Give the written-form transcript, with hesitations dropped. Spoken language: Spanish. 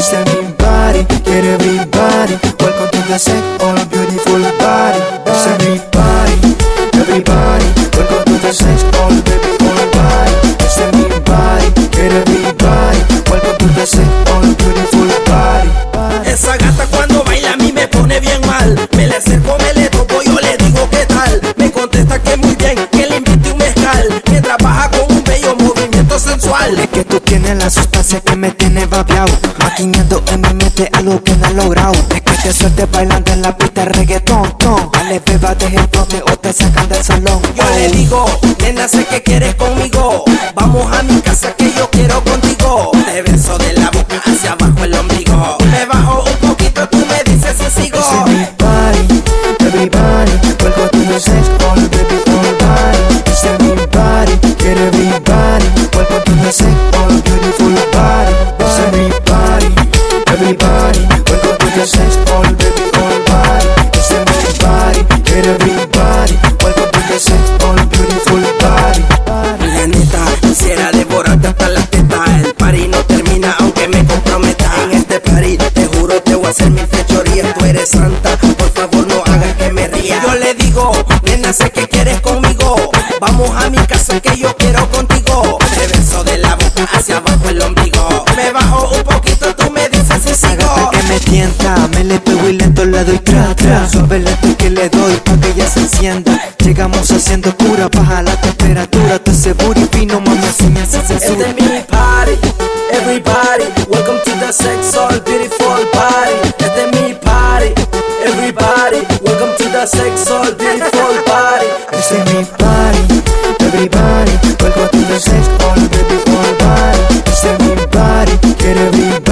This is me body, get everybody. Welcome to the sex, all beautiful body. This is me body, everybody. Welcome to the sex, all beautiful body. This is me body, get everybody. Welcome to the sex, all beautiful body. Esa gata cuando baila a mí me pone bien mal. Me le acerco, me le toco, yo le digo qué tal. Me contesta que muy bien, que le invite un mezcal, que trabaja con un bello movimiento sensual. Es que tú tienes la sustancia que me tiene babeado, maquinando en mi mente algo que no he logrado. Es que te sueltes bailando en la pista de reggaetón, dale beba, deje el bote o te sacan del salón. Yo le digo, nena, sé que quieres conmigo. Vamos a mi casa que yo quiero contigo. Te beso de la boca hacia abajo el ombligo. Me bajo un poquito, tú me dices si sigo. This is me body, everybody. Welcome to the sex, all beautiful body. This is me body, get everybody. Welcome to the sex, all beautiful body. This is me body, everybody. Welcome to the sex, all beautiful body. This is me body, get everybody. Welcome to the sex, all beautiful body. La neta, quisiera devorarte hasta la teta. El party no termina aunque me comprometa. En este party, te juro, te voy a hacer mil fechorías. Tú eres santa, por favor no hagas que me ría. Yo le digo, nena, sé que quieres conmigo. Vamos a mi casa que yo quiero contigo. Te beso de la boca hacia abajo el ombligo. Me bajo un poquito, tú me dices si sigo. Que me tienta, me le pego y lento le doy tra. Suave lento que le doy pa' que ella se encienda. Llegamos haciendo cura, baja la temperatura. Tú ese booty fino, mami, así me hace censura. Este es mi party, everybody. Welcome to the sex, all beautiful body. Este es mi party, everybody. Welcome to the sex, all beautiful body. This is me body, everybody. Welcome to the sex, all beautiful body. This is me body, get everybody.